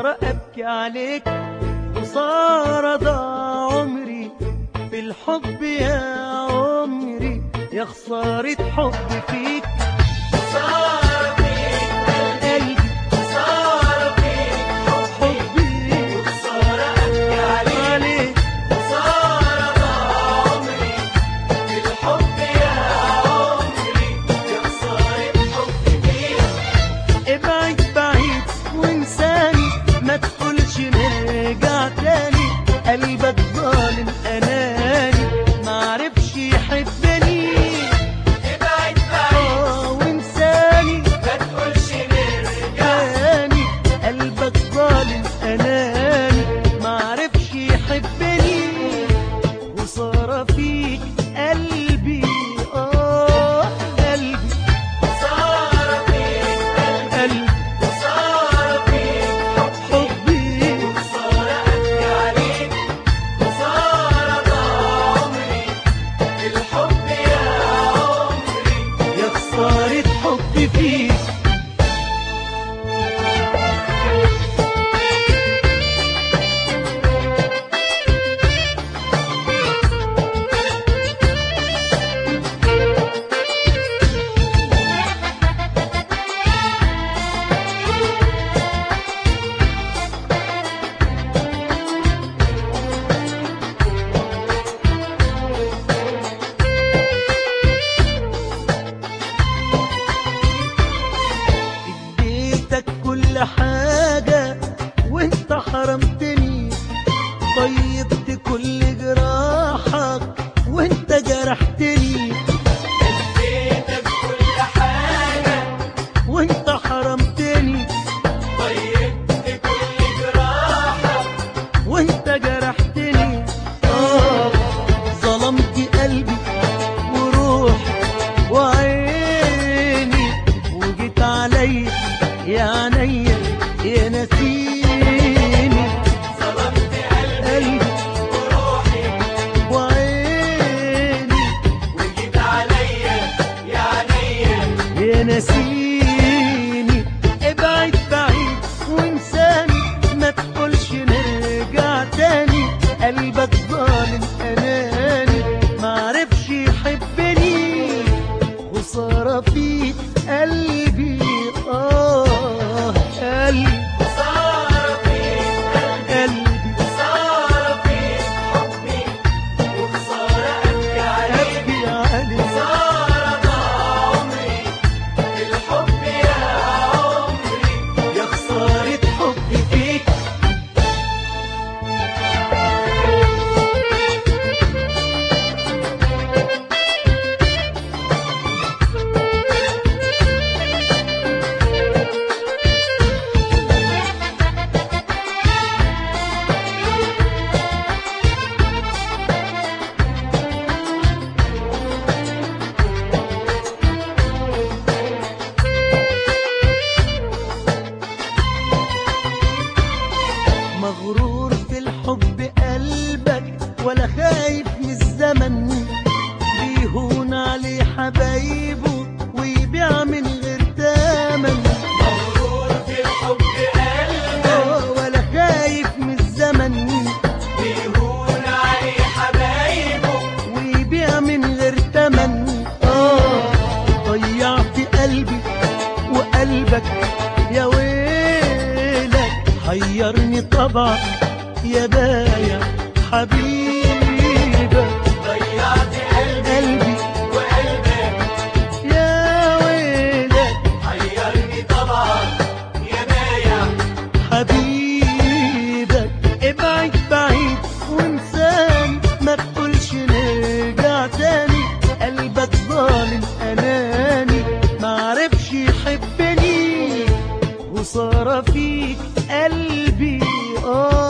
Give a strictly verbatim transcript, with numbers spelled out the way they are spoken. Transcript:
خسارة أبكي عليك، خسارة ضاع عمري في الحب يا عمري، يا خسارة حب فيك، خسارة فيك قلبي، خسارة فيك حبي، وخسارة أبكي عليك، خسارة ضاع عمري في الحب يا عمري، يا خسارة حب فيك. ابعد بعيد وانساني، ما تقولش نرجع تاني، قلبك ظالم أناني معرفش يحبني. ابعد بعيد اه وانساني، ما تقولش نرجع تاني، قلبك ظالم أناني معرفش يحبني، خسارة فيك قلبي اه قلبي، خسارة فيك قلبي، خسارة فيك حبي، وخسارة أبكي عليك، خسارة ضاع عمري في الحب يا عمري، يا خسارة حبي فيك. اديتك كل حاجة وانت حرمتني، طيبت كل جراحك وانت جرحتني، اديتك كل حاجة وانت حرمتني، طيبت كل جراحك وانت جرحتني، اه ظلمت قلبي وروحي وعيني، وجيت عليا يا عينيا يا نسيني، ظلمت قلبي وروحي وعيني، وجيت عليا يا عينيا يا نسيني. ابعد بعيد وانساني، ما تقولش نرجع تاني، قلبك ظالم أناني معرفش يحبني، خسارة فيك قلبي آه قلبي، خسارة فيك قلبي، خسارة فيك حبي، وخسارة أبكي عليك، أبكي عليك، خسارة ضاع عمري في الحب يا عمري، يا خسارة حبي فيك. مغرور في الحب قلبك، ولا خايف من الزمن، بيهون عليه حبايبه ويبيع من غير تمن، مغرور في الحب قلبك اه ولا خايف من الزمن، بيهون عليه حبايبه ويبيع من غير تمن، اه ضيعت قلبي وقلبك يا ويلك، حيرني طبعك يا بايع حبيبك، ضيعت قلبي وقلبك يا ويلك، حيرني طبعك يا بايع حبيبك. ابعد بعيد وانسان، ما تقولش نرجع تاني، قلبك ظالم أناني معرفش يحبني، خسارة فيك قلبي آه